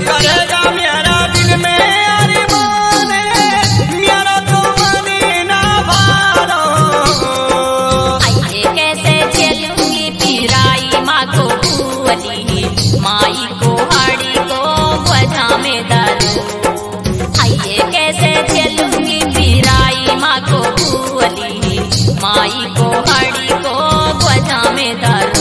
करेगा मेरा दिल में अरमान मेरा तो मनी ना भारो। आइए कैसे झेलूंगी पिराई माँ को भूली माई को हाड़ी को बजा में दारू। आइए कैसे झेलूंगी पिराई माँ को भूली माई को हाड़ी को बजा में दारू।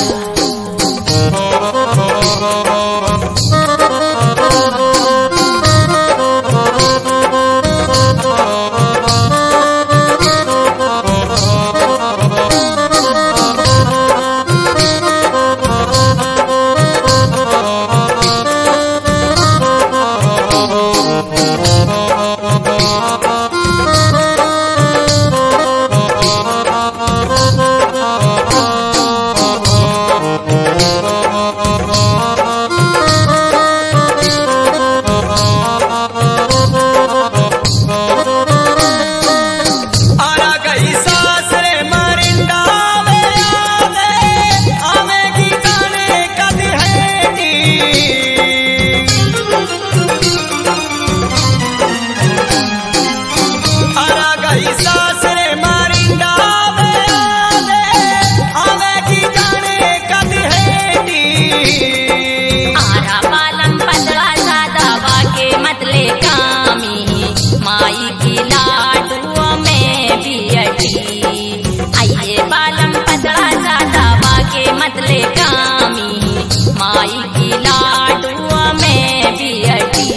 माई की लाडुओं में भी अटी। आइए बालम पतला सा दबा के मतले कामी माई की लाडुओं में भी अटी।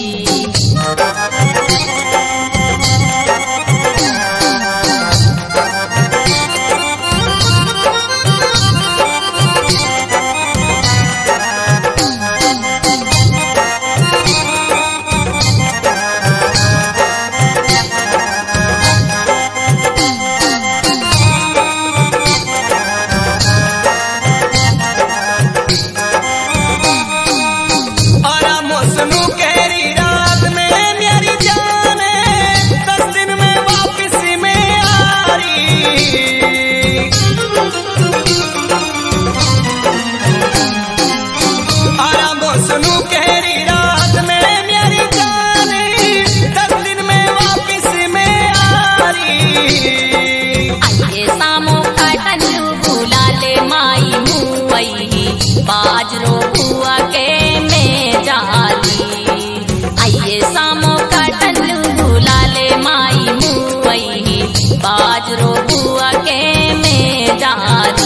बाजरो बुआ के में जाली। आइए सामो का टल्लू भूला ले माई मुई बाजरो बुआ के में जाली।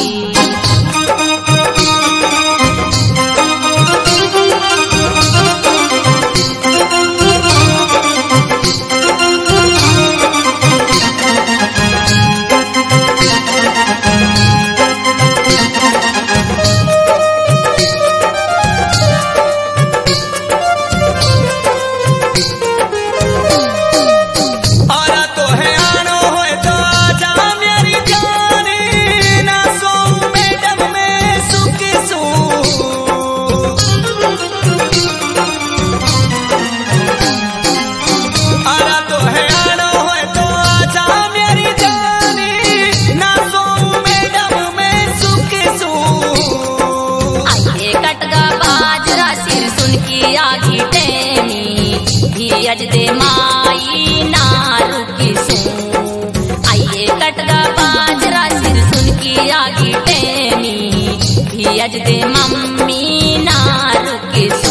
अज दे माई ना रुकी सू। आइए कटगा बाजरा सिर सुन की आगी टेमी भी अज दे मम्मी ना रुकी सू।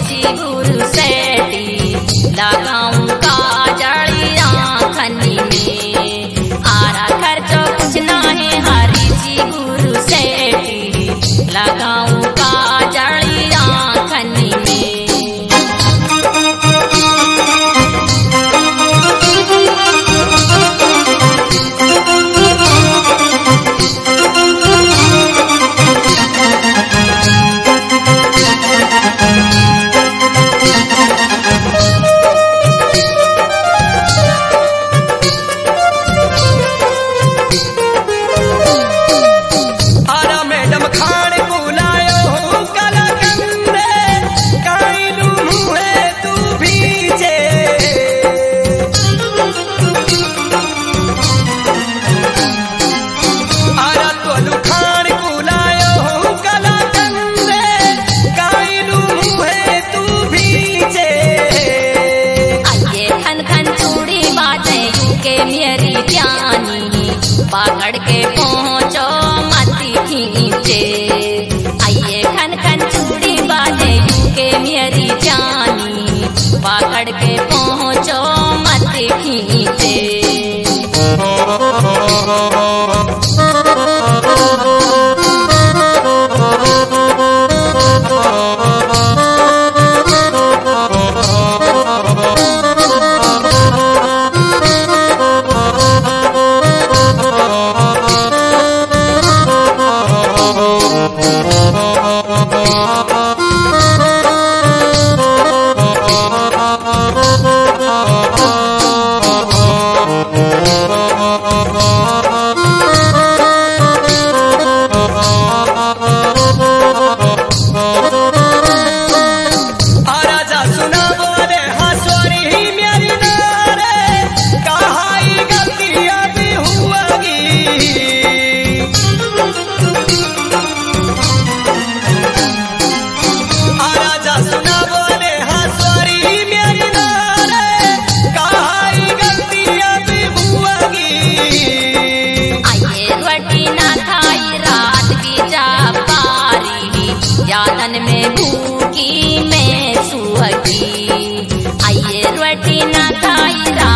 ची गुरु सेठी लगाऊं काजल आँखनी में आरा खर्चो कुछ ना है हरी ची गुरु सेठी लगाऊं काजल आँखनी में। पकड़ के पहुँचो मती खींचे आइए खन खन चूड़ी बाजे के मेरी जानी पकड़ के पहुँचो मती खींचे। यादन में भूखी मैं सुहगी आइए रोटी ना खाई